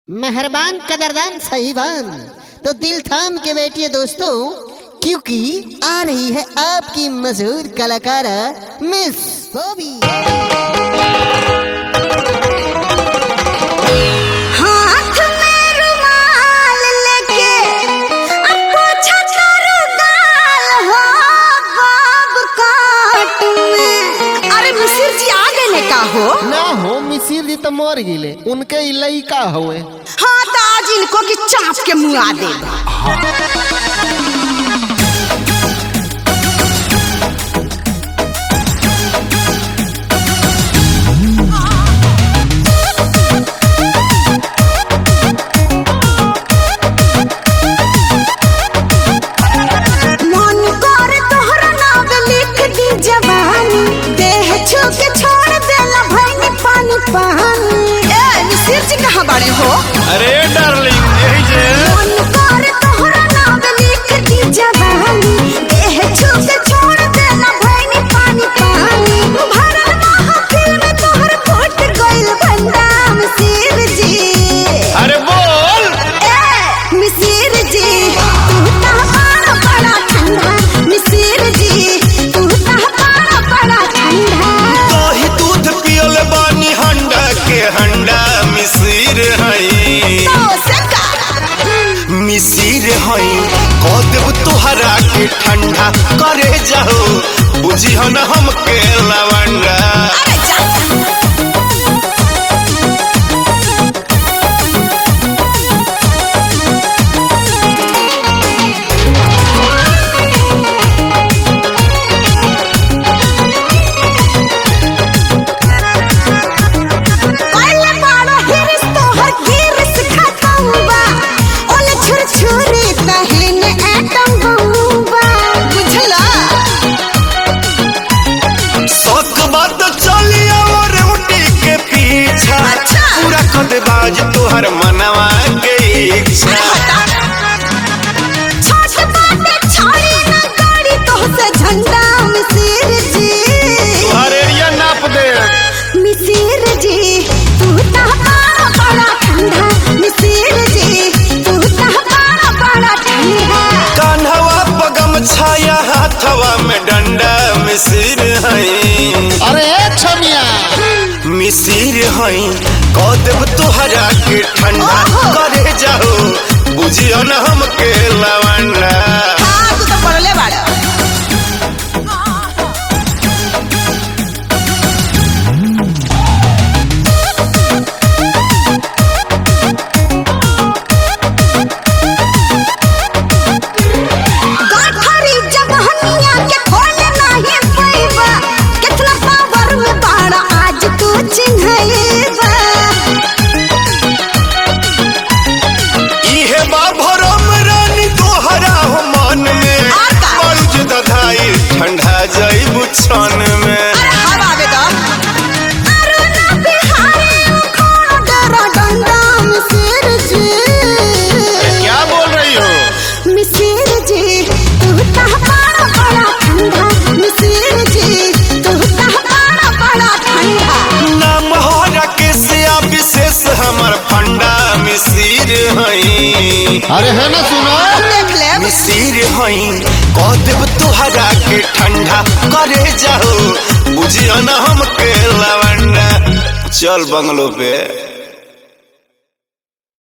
मेहरबान कदरदान साहिबान, तो दिल थाम के बैठिए दोस्तों, क्योंकि आ रही है आपकी मशहूर कलाकारा मिस बॉबी। हाथ में रुमाल लेके पोछा चारू गाल हो बाब काट में। अरे मिसिर जी आ गए का हो? ना हो, मिसिर जी तो मर गिले, उनके इलाई का हुए। हाँ तो आज इनको की चाप के मुआ दे। हो अरे डार्लिंग यही जे मन कर तोहरा नाम लिख दी जवानी, देह छू के छोड़ देला भैनी पानी पानी। भरल महफिल में तोहर फूट गइल भंडा मिसिर जी। अरे बोल ए मिसिर जी, तू ता बड़ा ठंडा। मिसिर जी, तू ता बड़ा ठंडा। दही दूध पियल बानी हंडा के हंडा मिसिर हई। तो से का मिसिर हई कह देब तोहरा के ठंडा करे जाओ बुझी हन हमके लवंडा। अरे जा बाज तोहर मनवा के इच्छा। झंडा मिसिर जी, तोहर एरिया नाप दे। मिसिर जी तू ता बड़ा ठंडा। मिसिर जी तू ता बड़ा ठंडा। कान्हवा पगम छाया हाथवा में डंडा मिसिर हई। अरे छमिया मिसिर हई कह देब तोहरा के ठंडा करे जाओ बुझियो न हमके लवंडा। हाँ तू तो पढ़ले बाड़ा। ठंडा जाइबू छन में। अरे हवा आवे तो अरे ना बिहारी खाना डरा डंडा। मिसिर जी क्या बोल रही हो? मिसिर जी तू ता बड़ा ठंडा। मिसिर जी तू ता बड़ा ठंडा। नाम हो राकेश या विशेष हमर फंडा मिसिर हई। अरे है ना, सुनो देख ले मिसिर हई कह देब तोहरा के ठंडा करे जाओ बुझियो न हमके लवंडा। चल बंगलो पे।